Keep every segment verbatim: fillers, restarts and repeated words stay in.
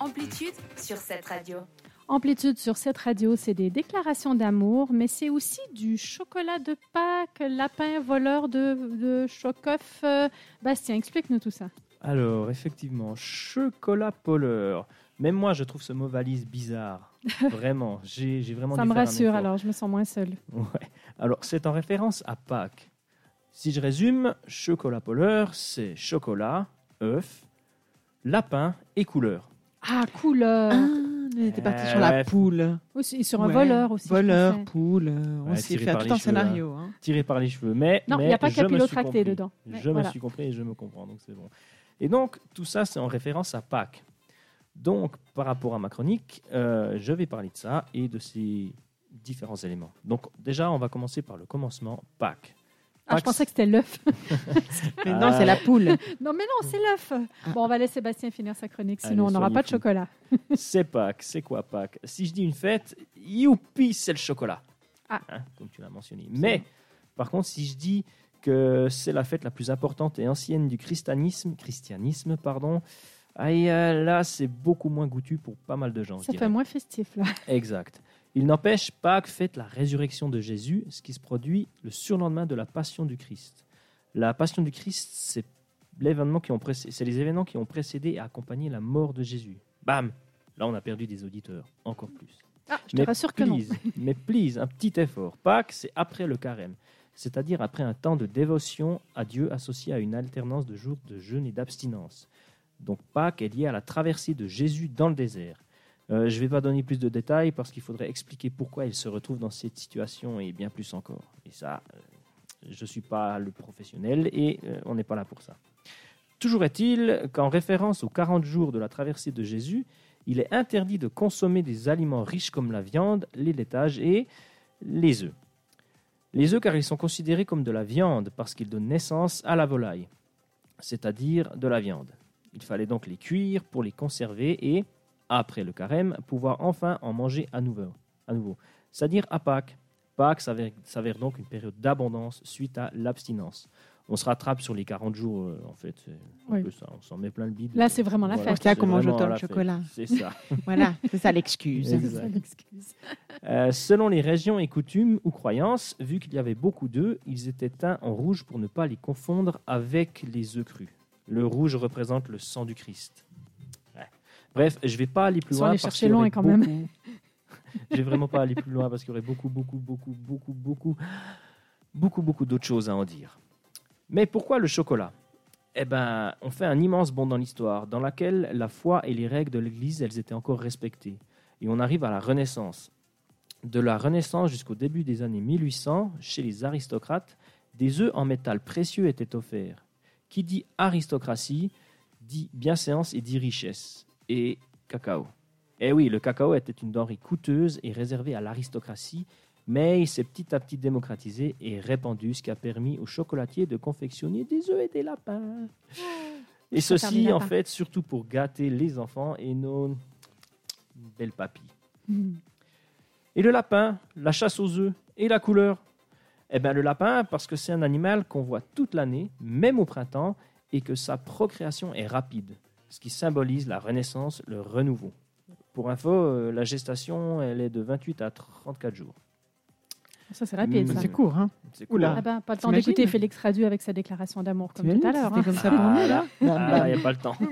Amplitude sur cette radio. Amplitude sur cette radio, c'est des déclarations d'amour, mais c'est aussi du chocolat de Pâques, lapin voleur de, de Chocoff. Euh, Bastien, explique-nous tout ça. Alors, effectivement, chocolat poleur. Même moi, je trouve ce mot valise bizarre. Vraiment, j'ai, j'ai vraiment Ça dû me faire un rassure, effort. alors je me sens moins seule. Ouais. Alors, c'est en référence à Pâques. Si je résume, chocolat poleur, c'est chocolat, œuf, lapin et couleur. Ah, couleur. Ah, on était parti Euh, sur la ouais. poule. Aussi, et sur un Ouais. voleur aussi. je Voleur, pensais. poule. euh, On Ouais, s'est tiré fait par tout les un cheveux, scénario. Hein. Tiré par les cheveux. Mais Non, il mais n'y a pas je me suis capillotracté compris. dedans. Mais Je voilà. me suis compris et je me comprends, donc c'est bon. Et donc, tout ça, c'est en référence à Pâques. Donc, par rapport à ma chronique, euh, je vais parler de ça et de ces différents éléments. Donc, déjà, on va commencer par le commencement, Pâques. Ah, je Pâques, pensais que c'était l'œuf. Mais Ah. non, c'est la poule. Non, mais non, c'est l'œuf. Bon, on va laisser Bastien finir sa chronique, sinon Allez, on n'aura soyez pas de fous. chocolat. C'est Pâques. C'est quoi Pâques? Si je dis une fête, youpi, c'est le chocolat. Ah. Hein, comme tu l'as mentionné. Mais, par contre, si je dis que c'est la fête la plus importante et ancienne du christianisme, christianisme pardon, aïe, euh, là, c'est beaucoup moins goûtu pour pas mal de gens. je Ça dirais. fait moins festif, là. Exact. Il n'empêche, Pâques fête la résurrection de Jésus, ce qui se produit le surlendemain de la passion du Christ. La passion du Christ, c'est, l'événement qui ont précé- c'est les événements qui ont précédé et accompagné la mort de Jésus. Bam! Là, on a perdu des auditeurs, encore plus. Ah, je te rassure que non. please, mais please, un petit effort. Pâques, c'est après le carême, c'est-à-dire après un temps de dévotion à Dieu associé à une alternance de jours de jeûne et d'abstinence. Donc Pâques est lié à la traversée de Jésus dans le désert. Euh, je ne vais pas donner plus de détails parce qu'il faudrait expliquer pourquoi il se retrouve dans cette situation et bien plus encore. Et ça, euh, je ne suis pas le professionnel et euh, on n'est pas là pour ça. Toujours est-il qu'en référence aux quarante jours de la traversée de Jésus, il est interdit de consommer des aliments riches comme la viande, les laitages et les œufs. Les œufs car ils sont considérés comme de la viande parce qu'ils donnent naissance à la volaille, c'est-à-dire de la viande. Il fallait donc les cuire pour les conserver et, après le carême, pouvoir enfin en manger à nouveau. À nouveau. C'est-à-dire à Pâques. Pâques s'avère, s'avère donc une période d'abondance suite à l'abstinence. On se rattrape sur les quarante jours, euh, en fait, c'est un Oui. peu ça, on s'en met plein le bide. Là, c'est vraiment la Voilà, fête. C'est là c'est qu'on mange vraiment autant de la fête. chocolat. C'est ça. Voilà, c'est ça l'excuse. Exact. C'est ça l'excuse. Euh, selon les régions et coutumes ou croyances, vu qu'il y avait beaucoup d'œufs, ils étaient teints en rouge pour ne pas les confondre avec les œufs crus. Le rouge représente le sang du Christ. Ouais. Bref, je ne vais pas aller plus Ils sont loin. allés parce chercher qu'il y aurait loin quand même. beaucoup- Je vais vraiment pas aller plus loin parce qu'il y aurait beaucoup, beaucoup, beaucoup, beaucoup, beaucoup, beaucoup, beaucoup d'autres choses à en dire. Mais pourquoi le chocolat? Eh ben, on fait un immense bond dans l'histoire, dans laquelle la foi et les règles de l'Église, elles étaient encore respectées. Et on arrive à la Renaissance. De la Renaissance jusqu'au début des années mille huit cents, chez les aristocrates, des œufs en métal précieux étaient offerts. Qui dit aristocratie, dit bienséance et dit richesse. Et cacao. Eh oui, le cacao était une denrée coûteuse et réservée à l'aristocratie, mais il s'est petit à petit démocratisé et répandu, ce qui a permis aux chocolatiers de confectionner des œufs et des lapins. Et Je préfère les ceci, en lapins. fait, surtout pour gâter les enfants et nos belles papilles. Mm. Et le lapin, la chasse aux œufs et la couleur. Eh bien, le lapin, parce que c'est un animal qu'on voit toute l'année, même au printemps, et que sa procréation est rapide, ce qui symbolise la renaissance, le renouveau. Pour info, euh, la gestation, elle est de vingt-huit à trente-quatre jours. Ça, c'est rapide, Mm. ça. C'est court, hein. C'est Oula. Ah ben, pas le temps T'imagines? d'écouter Félix Radu avec sa déclaration d'amour, comme T'imagines tout à si l'heure. c'était hein. comme ça pour nous, là. Ah, il n'y a pas le temps.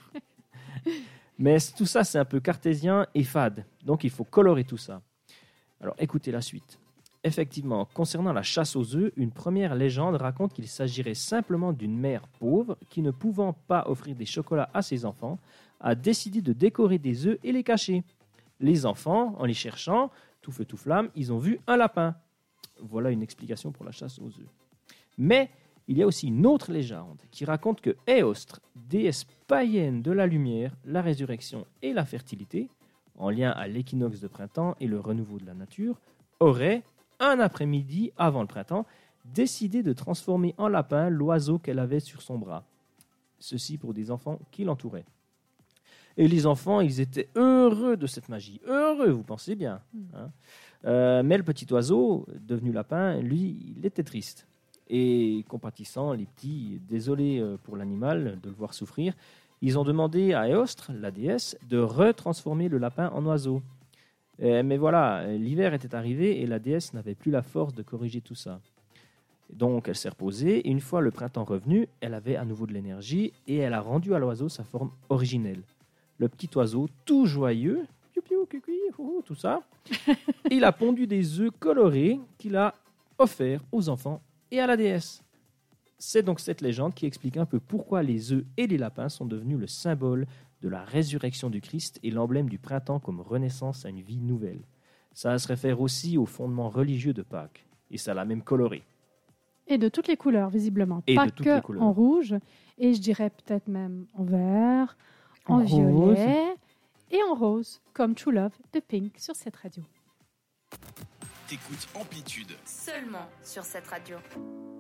Mais tout ça, c'est un peu cartésien et fade. Donc, il faut colorer tout ça. Alors, écoutez la suite. Effectivement, concernant la chasse aux œufs, une première légende raconte qu'il s'agirait simplement d'une mère pauvre qui, ne pouvant pas offrir des chocolats à ses enfants, a décidé de décorer des œufs et les cacher. Les enfants, en les cherchant, tout feu tout flamme, ils ont vu un lapin. Voilà une explication pour la chasse aux œufs. Mais il y a aussi une autre légende qui raconte que Éostre, déesse païenne de la lumière, la résurrection et la fertilité, en lien à l'équinoxe de printemps et le renouveau de la nature, aurait, un après-midi avant le printemps, décidé de transformer en lapin l'oiseau qu'elle avait sur son bras. Ceci pour des enfants qui l'entouraient. Et les enfants, ils étaient heureux de cette magie. Heureux, vous pensez bien. Hein. Euh, mais le petit oiseau, devenu lapin, lui, il était triste. Et compatissant, les petits, désolés pour l'animal de le voir souffrir, Ils ont demandé à Éostre, la déesse, de retransformer le lapin en oiseau. Euh, mais voilà, l'hiver était arrivé et la déesse n'avait plus la force de corriger tout ça. Donc elle s'est reposée, et une fois le printemps revenu, elle avait à nouveau de l'énergie et elle a rendu à l'oiseau sa forme originelle. Le petit oiseau, tout joyeux, piou piou, cuicui, hou, tout ça, il a pondu des œufs colorés qu'il a offerts aux enfants et à la déesse. C'est donc cette légende qui explique un peu pourquoi les œufs et les lapins sont devenus le symbole de la résurrection du Christ et l'emblème du printemps comme renaissance à une vie nouvelle. Ça se réfère aussi aux fondements religieux de Pâques, et ça l'a même coloré. Et de toutes les couleurs, visiblement. Et Pas de toutes les que couleurs. en rouge, et je dirais peut-être même en vert, en, En violet et en rose, comme True Love de Pink sur cette radio. T'écoutes Amplitude. Seulement sur cette radio.